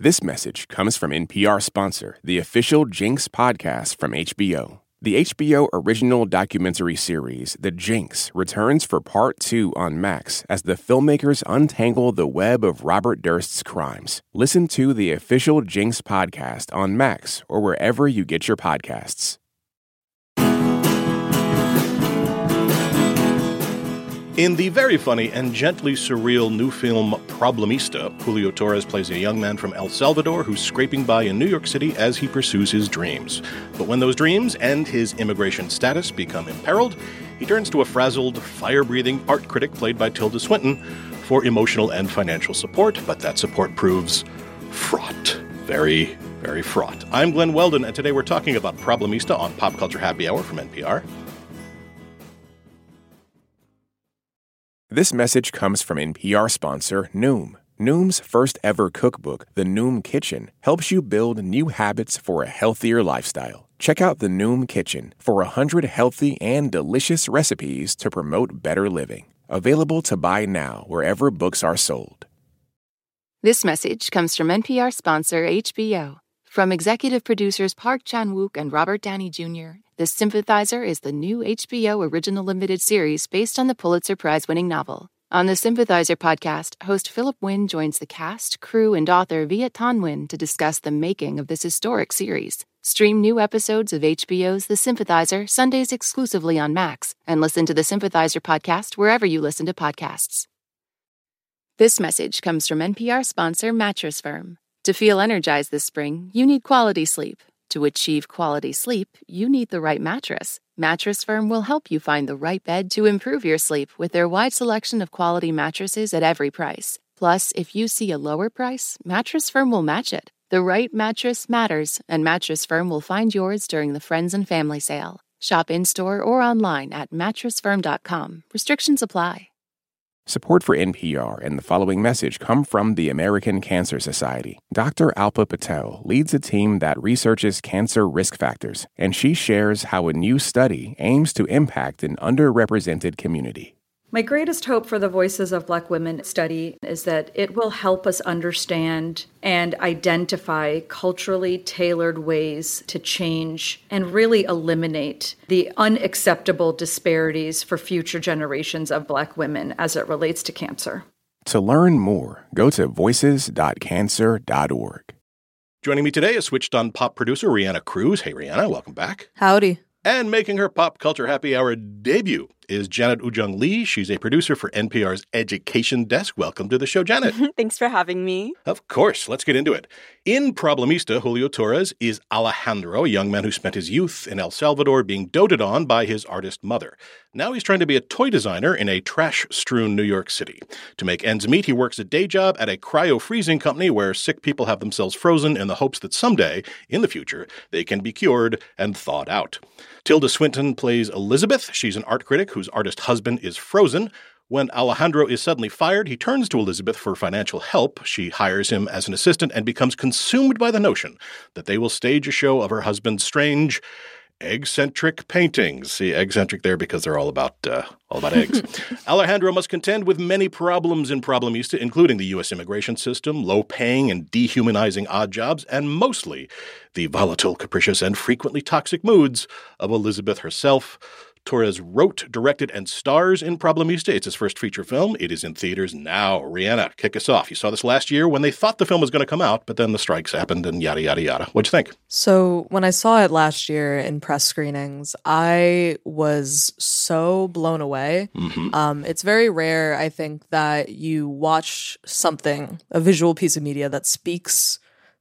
This message comes from NPR sponsor, the official Jinx podcast from HBO. The HBO original documentary series, The Jinx, returns for Part 2 on Max as the filmmakers untangle the web of Robert Durst's crimes. Listen to the official Jinx podcast on Max or wherever you get your podcasts. In the very funny and gently surreal new film Problemista, Julio Torres plays a young man from El Salvador who's scraping by in New York City as he pursues his dreams. But when those dreams and his immigration status become imperiled, he turns to a frazzled, fire-breathing art critic played by Tilda Swinton for emotional and financial support, but that support proves fraught. Very, very fraught. I'm Glenn Weldon, and today we're talking about Problemista on Pop Culture Happy Hour from NPR. This message comes from NPR sponsor Noom. Noom's first ever cookbook, The Noom Kitchen, helps you build new habits for a healthier lifestyle. Check out The Noom Kitchen for 100 healthy and delicious recipes to promote better living. Available to buy now wherever books are sold. This message comes from NPR sponsor HBO. From executive producers Park Chan-wook and Robert Downey Jr., The Sympathizer is the new HBO original limited series based on the Pulitzer Prize-winning novel. On the Sympathizer podcast, host Philip Wynn joins the cast, crew, and author Viet Thanh Nguyen to discuss the making of this historic series. Stream new episodes of HBO's The Sympathizer Sundays exclusively on Max, and listen to the Sympathizer podcast wherever you listen to podcasts. This message comes from NPR sponsor Mattress Firm. To feel energized this spring, you need quality sleep. To achieve quality sleep, you need the right mattress. Mattress Firm will help you find the right bed to improve your sleep with their wide selection of quality mattresses at every price. Plus, if you see a lower price, Mattress Firm will match it. The right mattress matters, and Mattress Firm will find yours during the Friends and Family Sale. Shop in-store or online at mattressfirm.com. Restrictions apply. Support for NPR and the following message come from the American Cancer Society. Dr. Alpa Patel leads a team that researches cancer risk factors, and she shares how a new study aims to impact an underrepresented community. My greatest hope for the Voices of Black Women study is that it will help us understand and identify culturally tailored ways to change and really eliminate the unacceptable disparities for future generations of Black women as it relates to cancer. To learn more, go to voices.cancer.org. Joining me today is Switched On Pop producer Rihanna Cruz. Hey, Rihanna, welcome back. Howdy. And making her Pop Culture Happy Hour debut is Janet Woojeong Lee. She's a producer for NPR's Education Desk. Welcome to the show, Janet. Thanks for having me. Of course. Let's get into it. In Problemista, Julio Torres is Alejandro, a young man who spent his youth in El Salvador being doted on by his artist mother. Now he's trying to be a toy designer in a trash-strewn New York City. To make ends meet, he works a day job at a cryo-freezing company where sick people have themselves frozen in the hopes that someday, in the future, they can be cured and thawed out. Tilda Swinton plays Elizabeth. She's an art critic whose artist husband is frozen. When Alejandro is suddenly fired, he turns to Elizabeth for financial help. She hires him as an assistant and becomes consumed by the notion that they will stage a show of her husband's strange, egg-centric paintings. See, egg-centric there because they're all about eggs. Alejandro must contend with many problems in Problemista, including the U.S. immigration system, low-paying and dehumanizing odd jobs, and mostly the volatile, capricious, and frequently toxic moods of Elizabeth herself. Torres wrote, directed, and stars in Problemista. It's his first feature film. It is in theaters now. Rihanna, kick us off. You saw this last year when they thought the film was going to come out, but then the strikes happened and yada, yada, yada. What'd you think? So when I saw it last year in press screenings, I was so blown away. Mm-hmm. It's very rare, I think, that you watch something, a visual piece of media that speaks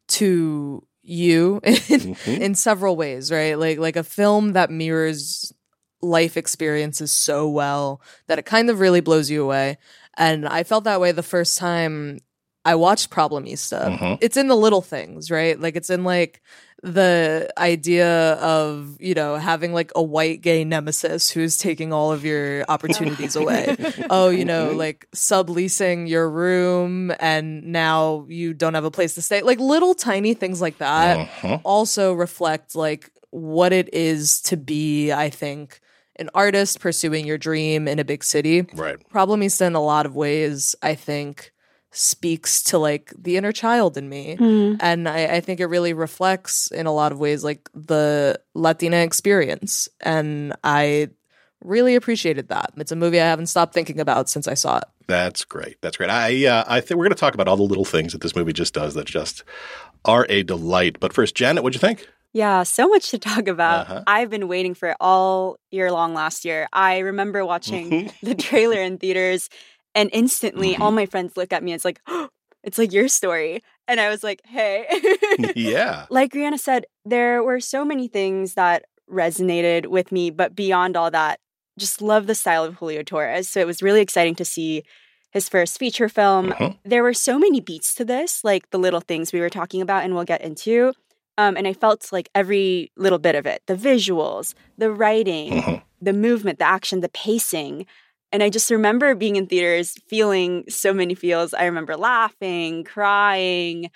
to you in several ways, right? Like a film that mirrors life experiences so well that it kind of really blows you away. And I felt that way the first time I watched Problemista. Mm-hmm. It's in the little things, right? Like it's in like the idea of, you know, having like a white gay nemesis who's taking all of your opportunities away. Oh, you know, like subleasing your room and now you don't have a place to stay. Like little tiny things like that also reflect like what it is to be, I think, an artist pursuing your dream in a big city. Right. Problemista in a lot of ways, I think, speaks to like the inner child in me. And I think it really reflects in a lot of ways like the Latina experience. And I really appreciated that. It's a movie I haven't stopped thinking about since I saw it. That's great. That's great. I think we're going to talk about all the little things that this movie just does that just are a delight. But first, Janet, what'd you think? Yeah, so much to talk about. I've been waiting for it all year long last year. I remember watching the trailer in theaters and instantly all my friends look at me and it's like, oh, it's like your story. And I was like, hey. Yeah. Like Rihanna said, there were so many things that resonated with me, but beyond all that, just love the style of Julio Torres. So it was really exciting to see his first feature film. There were so many beats to this, like the little things we were talking about and we'll get into. And I felt like every little bit of it, the visuals, the writing, the movement, the action, the pacing. And I just remember being in theaters feeling so many feels. I remember laughing, crying,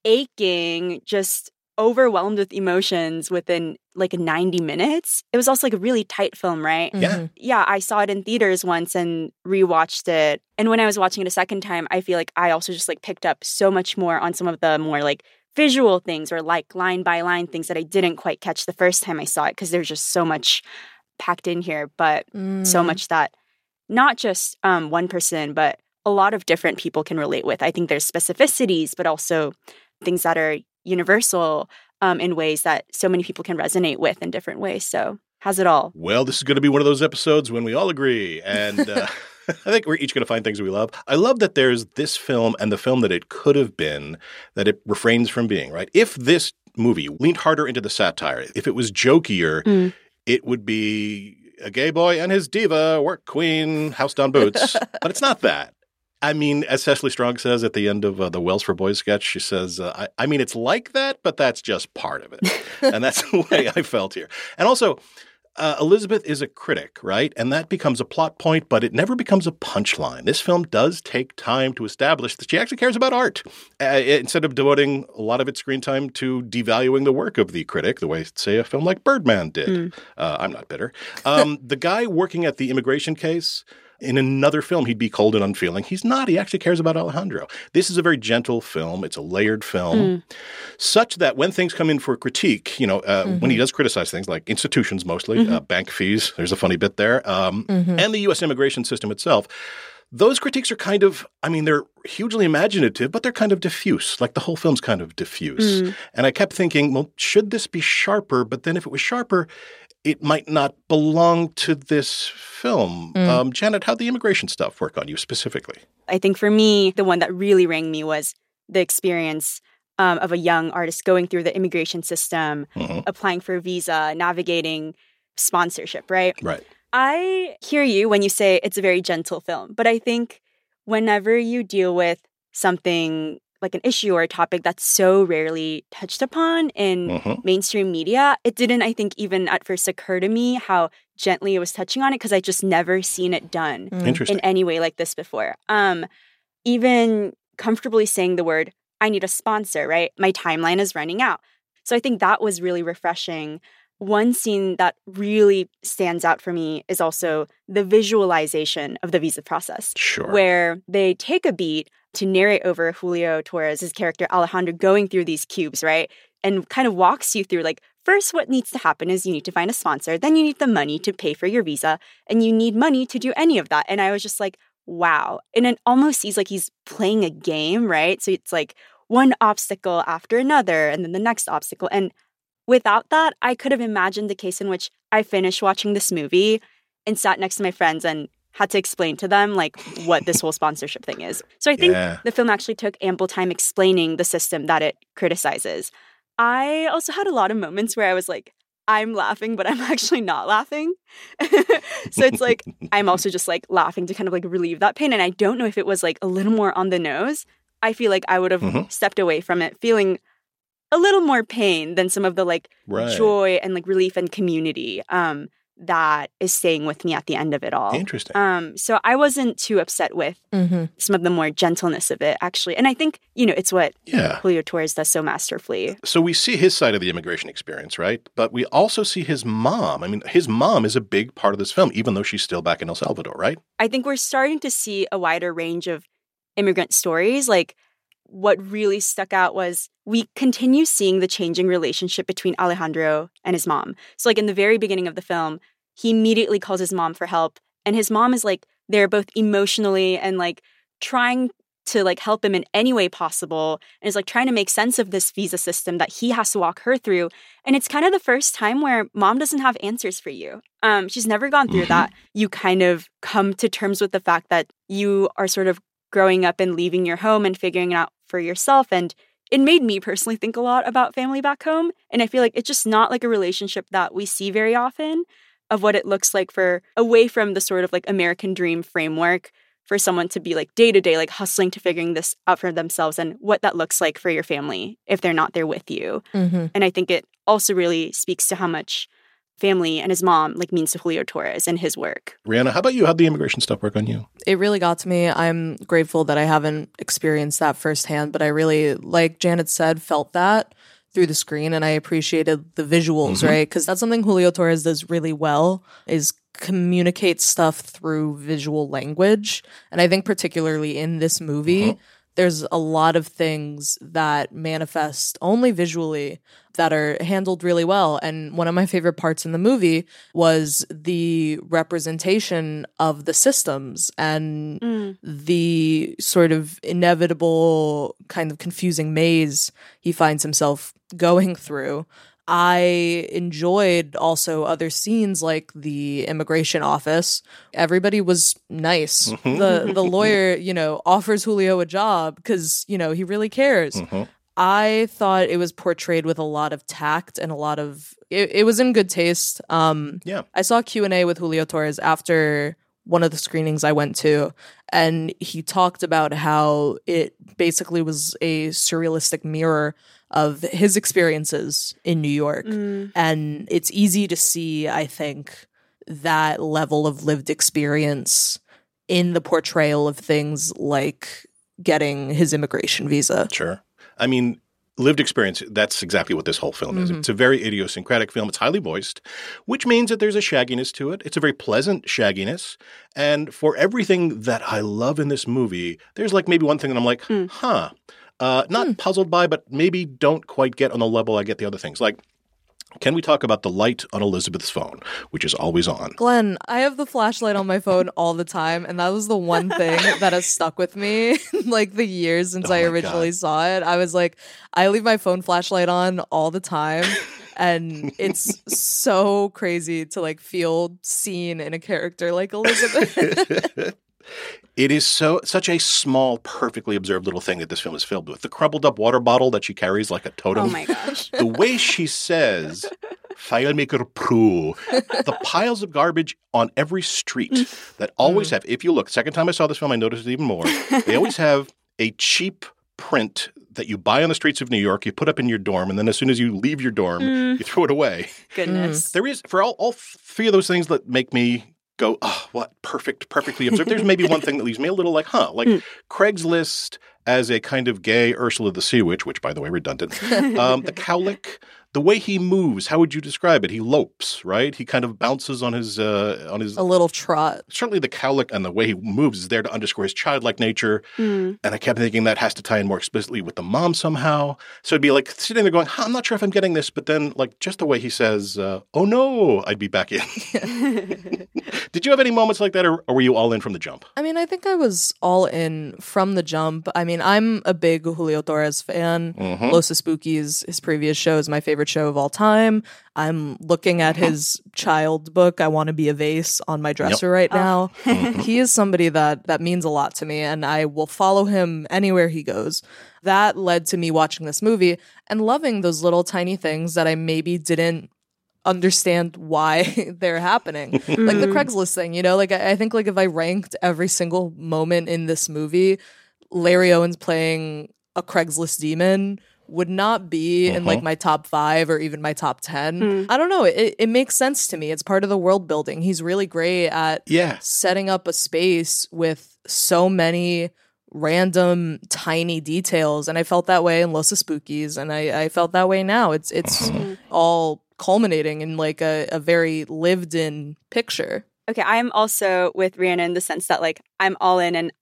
aching, just overwhelmed with emotions within like 90 minutes. It was also like a really tight film, right? Yeah. Yeah, I saw it in theaters once and rewatched it. And when I was watching it a second time, I feel like I also just like picked up so much more on some of the more like visual things or like line by line things that I didn't quite catch the first time I saw it because there's just so much packed in here, but so much that not just one person, but a lot of different people can relate with. I think there's specificities, but also things that are universal in ways that so many people can resonate with in different ways. So has it all. Well, this is going to be one of those episodes when we all agree. And I think we're each going to find things we love. I love that there's this film and the film that it could have been that it refrains from being, right? If this movie leaned harder into the satire, if it was jokier, it would be a gay boy and his diva, work queen, house down boots. But it's not that. I mean, as Cecily Strong says at the end of the Wells for Boys sketch, she says, I mean, it's like that, but that's just part of it. And that's the way I felt here. And also, Elizabeth is a critic, right? And that becomes a plot point, but it never becomes a punchline. This film does take time to establish that she actually cares about art instead of devoting a lot of its screen time to devaluing the work of the critic, the way, say, a film like Birdman did. I'm not bitter. The guy working at the immigration case, in another film, he'd be cold and unfeeling. He's not. He actually cares about Alejandro. This is a very gentle film. It's a layered film, such that when things come in for critique, you know, when he does criticize things like institutions mostly, bank fees, there's a funny bit there, and the U.S. immigration system itself, those critiques are kind of, I mean, they're hugely imaginative, but they're kind of diffuse. Like the whole film's kind of diffuse. And I kept thinking, well, should this be sharper? But then if it was sharper, it might not belong to this film. Janet, how'd the immigration stuff work on you specifically? I think for me, the one that really rang me was the experience of a young artist going through the immigration system, applying for a visa, navigating sponsorship, right? Right. I hear you when you say it's a very gentle film, but I think whenever you deal with something like an issue or a topic that's so rarely touched upon in mainstream media, it didn't, I think, even at first occur to me how gently it was touching on it because I just never seen it done in any way like this before. Even comfortably saying the word, I need a sponsor, right? My timeline is running out. So I think that was really refreshing. One scene that really stands out for me is also the visualization of the visa process. Sure. Where they take a beat to narrate over Julio Torres' character Alejandro going through these cubes, right? And kind of walks you through like, first what needs to happen is you need to find a sponsor, then you need the money to pay for your visa, and you need money to do any of that. And I was just like, wow. And it almost seems like he's playing a game, right? So it's like one obstacle after another, and then the next obstacle. And without that, I could have imagined the case in which I finished watching this movie and sat next to my friends and had to explain to them like what this whole sponsorship thing is. So I think the film actually took ample time explaining the system that it criticizes. I also had a lot of moments where I was like, I'm laughing, but I'm actually not laughing. So it's like, I'm also just like laughing to kind of like relieve that pain. And I don't know if it was like a little more on the nose. I feel like I would have stepped away from it feeling a little more pain than some of the like joy and like relief and community that is staying with me at the end of it all. Interesting. So I wasn't too upset with some of the more gentleness of it, actually. And I think, you know, it's what Julio Torres does so masterfully. So we see his side of the immigration experience, right? But we also see his mom. I mean, his mom is a big part of this film, even though she's still back in El Salvador, right? I think we're starting to see a wider range of immigrant stories, like what really stuck out was we continue seeing the changing relationship between Alejandro and his mom. So like in the very beginning of the film, he immediately calls his mom for help. And his mom is like there both emotionally and like trying to like help him in any way possible, and is like trying to make sense of this visa system that he has to walk her through. And it's kind of the first time where mom doesn't have answers for you. She's never gone through that. You kind of come to terms with the fact that you are sort of growing up and leaving your home and figuring it out for yourself. And it made me personally think a lot about family back home. And I feel like it's just not like a relationship that we see very often of what it looks like for away from the sort of like American dream framework for someone to be like day to day, like hustling to figuring this out for themselves and what that looks like for your family if they're not there with you. And I think it also really speaks to how much family and his mom like means to Julio Torres and his work. Rihanna, how about you? How'd the immigration stuff work on you? It really got to me. I'm grateful that I haven't experienced that firsthand, but I really, like Janet said, felt that through the screen, and I appreciated the visuals, right? Because that's something Julio Torres does really well, is communicate stuff through visual language. And I think particularly in this movie, there's a lot of things that manifest only visually that are handled really well. And one of my favorite parts in the movie was the representation of the systems and the sort of inevitable kind of confusing maze he finds himself going through. I enjoyed also other scenes like the immigration office. Everybody was nice. The lawyer, you know, offers Julio a job because, you know, he really cares. I thought it was portrayed with a lot of tact and a lot of it was in good taste. I saw Q&A with Julio Torres after one of the screenings I went to, and he talked about how it basically was a surrealistic mirror of his experiences in New York. And it's easy to see, I think, that level of lived experience in the portrayal of things like getting his immigration visa. Sure. I mean, lived experience, that's exactly what this whole film is. It's a very idiosyncratic film. It's highly voiced, which means that there's a shagginess to it. It's a very pleasant shagginess. And for everything that I love in this movie, there's like maybe one thing that I'm like, not puzzled by, but maybe don't quite get on the level I get the other things. Like, can we talk about the light on Elizabeth's phone, which is always on? Glenn, I have the flashlight on my phone all the time, and that was the one thing that has stuck with me like the years since I originally saw it. I was like, I leave my phone flashlight on all the time, and it's so crazy to like feel seen in a character like Elizabeth. It is such a small, perfectly observed little thing that this film is filled with. The crumpled up water bottle that she carries like a totem. Oh my gosh. The way she says, "Filemaker Prue," the piles of garbage on every street that always have, if you look, second time I saw this film, I noticed it even more. They always have a cheap print that you buy on the streets of New York, you put up in your dorm, and then as soon as you leave your dorm, you throw it away. Goodness. There is, for all three of those things that make me go, oh, what perfectly observed. There's maybe one thing that leaves me a little like, like Craigslist as a kind of gay Ursula the Sea Witch, which, by the way, redundant. The cowlick, the way he moves, how would you describe it? He lopes, right? He kind of bounces on his a little trot. Certainly the cowlick and the way he moves is there to underscore his childlike nature. And I kept thinking that has to tie in more explicitly with the mom somehow. So it'd be like sitting there going, I'm not sure if I'm getting this. But then like just the way he says, oh no, I'd be back in. Did you have any moments like that, or were you all in from the jump? I mean, I think I was all in from the jump. I mean, I'm a big Julio Torres fan. Los Spookies, his previous show, is my favorite show of all time. I'm looking at his child book, I Want to Be a Vase, on my dresser right now. He is somebody that means a lot to me, and I will follow him anywhere he goes. That led to me watching this movie and loving those little tiny things that I maybe didn't understand why they're happening. Like the Craigslist thing, you know, like I think like if I ranked every single moment in this movie, Larry Owens playing a Craigslist demon would not be in like my top 5 or even my top 10. I don't know. It makes sense to me. It's part of the world building. He's really great at setting up a space with so many random tiny details. And I felt that way in Los Spookies, and I felt that way now. It's all culminating in like a very lived in picture. Okay, I am also with Rihanna in the sense that like I'm all in, and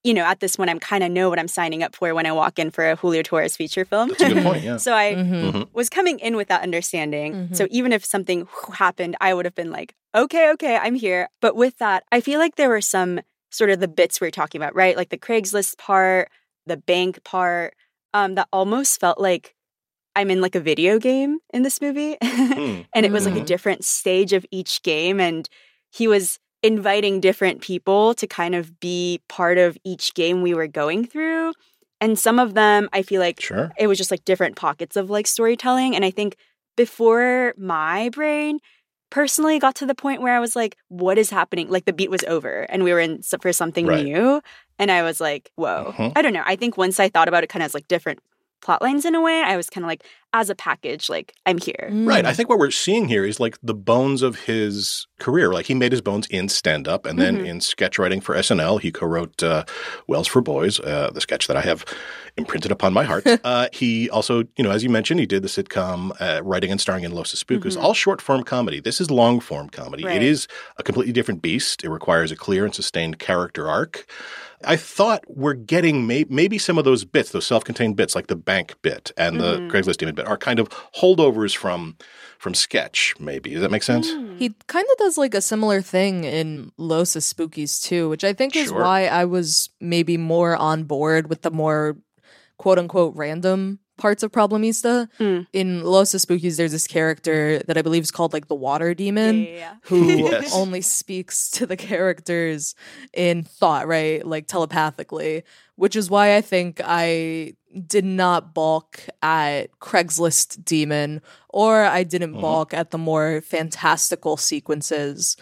at this point, I'm kind of know what I'm signing up for when I walk in for a Julio Torres feature film. That's a good point, yeah. So I was coming in with that understanding. So even if something happened, I would have been like, okay, I'm here. But with that, I feel like there were some sort of the bits we were talking about, right? Like the Craigslist part, the bank part, that almost felt like I'm in like a video game in this movie. And it was like a different stage of each game. And he was inviting different people to kind of be part of each game we were going through. And some of them, I feel like it was just like different pockets of like storytelling. And I think before my brain personally got to the point where I was like, what is happening? Like the beat was over and we were in for something new. And I was like, whoa. I don't know. I think once I thought about it kind of as like different plot lines in a way, I was kind of like, as a package, like, I'm here. Right. I think what we're seeing here is like the bones of his career. Like he made his bones in stand-up and then in sketch writing for SNL. He co-wrote Wells for Boys, the sketch that I have imprinted upon my heart. He also, as you mentioned, he did the sitcom writing and starring in Los Espookos, all short-form comedy. This is long-form comedy. It is a completely different beast. It requires a clear and sustained character arc. I thought we're getting maybe some of those bits, those self-contained bits, like the bank bit and the Craigslist demon bit, are kind of holdovers from sketch, maybe. Does that make sense? He kind of does like a similar thing in Los Espookos too, which I think is why I was maybe more on board with the more quote-unquote random parts of Problemista. In Los Espookos, there's this character that I believe is called like the Water Demon, who only speaks to the characters in thought, right? Like telepathically, which is why I think I did not balk at Craigslist Demon, or I didn't balk at the more fantastical sequences,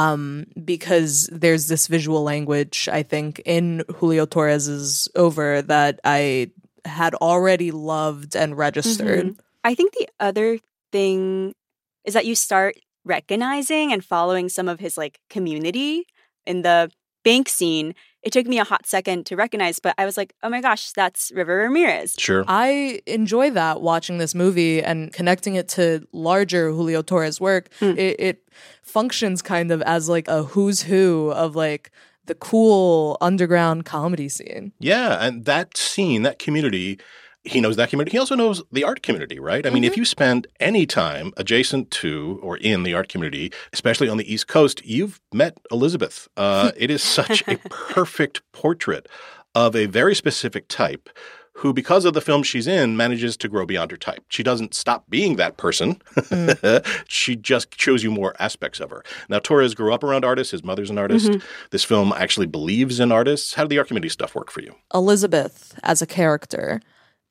because there's this visual language, I think, in Julio Torres's Over that I had already loved and registered. I think the other thing is that you start recognizing and following some of his like community in the bank scene. It took me a hot second to recognize, but I was like, oh my gosh, that's River Ramirez. Sure. I enjoy that watching this movie and connecting it to larger Julio Torres work. It functions kind of as like a who's who of like the cool underground comedy scene. Yeah, and that scene, that community, he knows that community. He also knows the art community, right? I mean, if you spend any time adjacent to or in the art community, especially on the East Coast, you've met Elizabeth. It is such a perfect portrait of a very specific type who, because of the film she's in, manages to grow beyond her type. She doesn't stop being that person. She just shows you more aspects of her. Now, Torres grew up around artists. His mother's an artist. This film actually believes in artists. How did the art community stuff work for you? Elizabeth, as a character,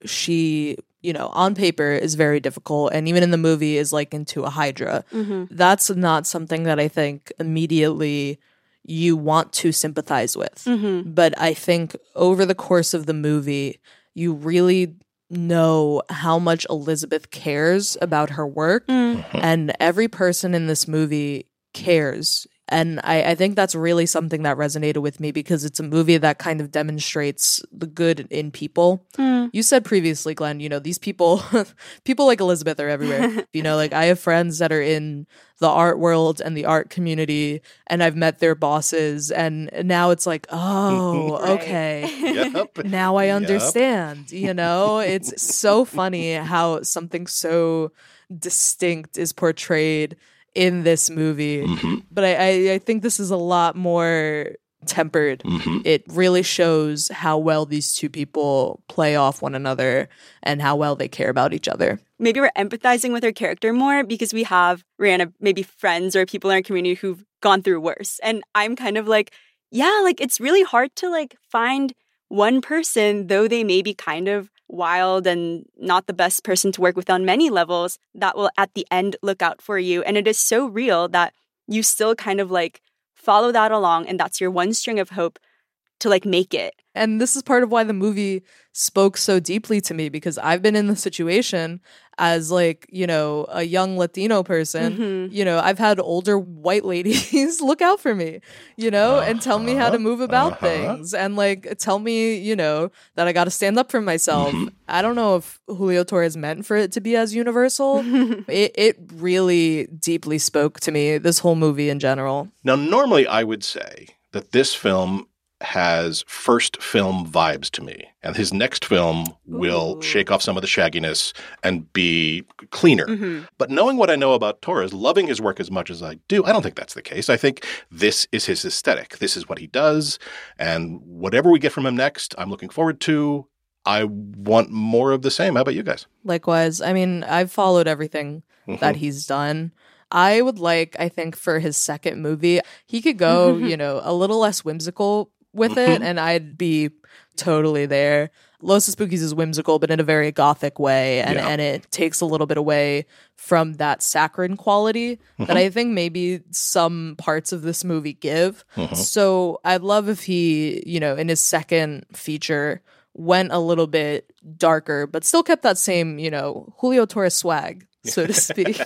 she, on paper is very difficult, and even in the movie is like into a Hydra. That's not something that I think immediately you want to sympathize with. But I think over the course of the movie, you really know how much Elizabeth cares about her work, and every person in this movie cares. And I think that's really something that resonated with me because it's a movie that kind of demonstrates the good in people. You said previously, Glenn, these people like Elizabeth are everywhere. Like I have friends that are in the art world and the art community, and I've met their bosses, and now it's like, oh, okay. Now I understand. It's so funny how something so distinct is portrayed in this movie. But I think this is a lot more tempered. It really shows how well these two people play off one another and how well they care about each other. Maybe we're empathizing with our character more because we have, Rihanna, maybe friends or people in our community who've gone through worse. And I'm kind of like, yeah, like it's really hard to like find one person, though they may be kind of wild and not the best person to work with on many levels, that will at the end look out for you. And it is so real that you still kind of like follow that along, and that's your one string of hope to like make it. And this is part of why the movie spoke so deeply to me, because I've been in the situation as like, a young Latino person. I've had older white ladies look out for me, and tell me how to move about things and like tell me, that I got to stand up for myself. I don't know if Julio Torres meant for it to be as universal. It really deeply spoke to me, this whole movie in general. Now, normally I would say that this film has first film vibes to me. And his next film will shake off some of the shagginess and be cleaner. Mm-hmm. But knowing what I know about Torres, loving his work as much as I do, I don't think that's the case. I think this is his aesthetic. This is what he does. And whatever we get from him next, I'm looking forward to. I want more of the same. How about you guys? Likewise. I mean, I've followed everything that he's done. I would like, I think, for his second movie, he could go, a little less whimsical with it, and I'd be totally there. Los Spookies is whimsical, but in a very gothic way, and it takes a little bit away from that saccharine quality that I think maybe some parts of this movie give. So I'd love if he, in his second feature, went a little bit darker, but still kept that same, Julio Torres swag, so to speak.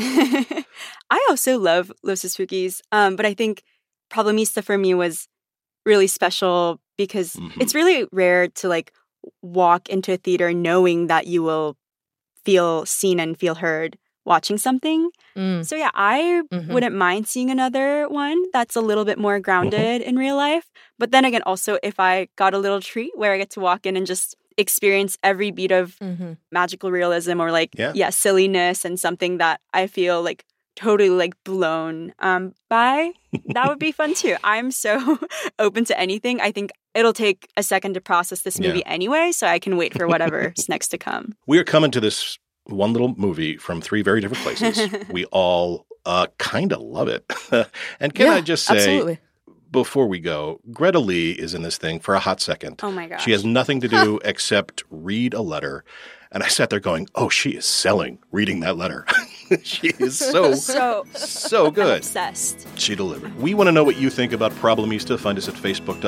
I also love Los Spookies, but I think Problemista for me was really special because it's really rare to walk into a theater knowing that you will feel seen and feel heard watching something. So yeah, I wouldn't mind seeing another one that's a little bit more grounded in real life. But then again, also if I got a little treat where I get to walk in and just experience every beat of magical realism or silliness and something that I feel totally blown by, that would be fun too. I'm so open to anything. I think it'll take a second to process this movie anyway, so I can wait for whatever's next to come. We are coming to this one little movie from three very different places. We all kind of love it. And can I just say, absolutely, before we go, Greta Lee is in this thing for a hot second. Oh my gosh. She has nothing to do except read a letter. And I sat there going, oh, she is selling reading that letter. She is so good. Obsessed. She delivered. We want to know what you think about Problemista. Find us at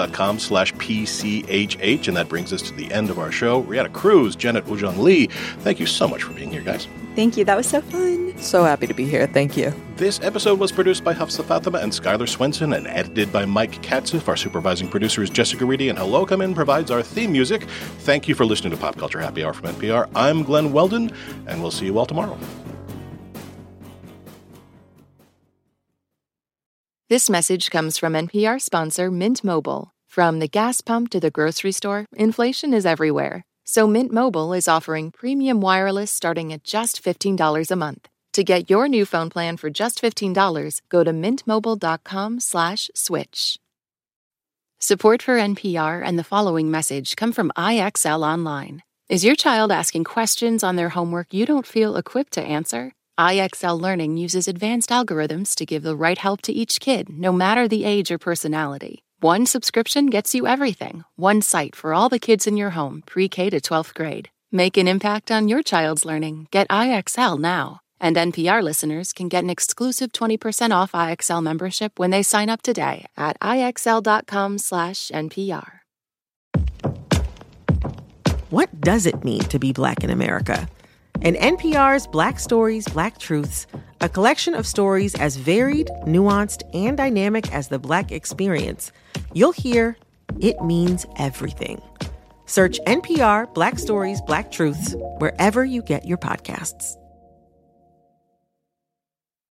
facebook.com/PCHH. And that brings us to the end of our show. Rihanna Cruz, Janet Woo-Jung Lee, thank you so much for being here, guys. Thank you. That was so fun. So happy to be here. Thank you. This episode was produced by Hafsa Fatima and Skylar Swenson and edited by Mike Katzif. Our supervising producer is Jessica Reedy, and Hello Come In provides our theme music. Thank you for listening to Pop Culture Happy Hour from NPR. I'm Glenn Weldon, and we'll see you all tomorrow. This message comes from NPR sponsor Mint Mobile. From the gas pump to the grocery store, inflation is everywhere. So Mint Mobile is offering premium wireless starting at just $15 a month. To get your new phone plan for just $15, go to mintmobile.com/switch. Support for NPR and the following message come from IXL Online. Is your child asking questions on their homework you don't feel equipped to answer? IXL Learning uses advanced algorithms to give the right help to each kid, no matter the age or personality. One subscription gets you everything. One site for all the kids in your home, pre-K to 12th grade. Make an impact on your child's learning. Get IXL now. And NPR listeners can get an exclusive 20% off IXL membership when they sign up today at IXL.com/NPR. What does it mean to be Black in America? In NPR's Black Stories, Black Truths, a collection of stories as varied, nuanced, and dynamic as the Black experience, you'll hear it means everything. Search NPR Black Stories, Black Truths wherever you get your podcasts.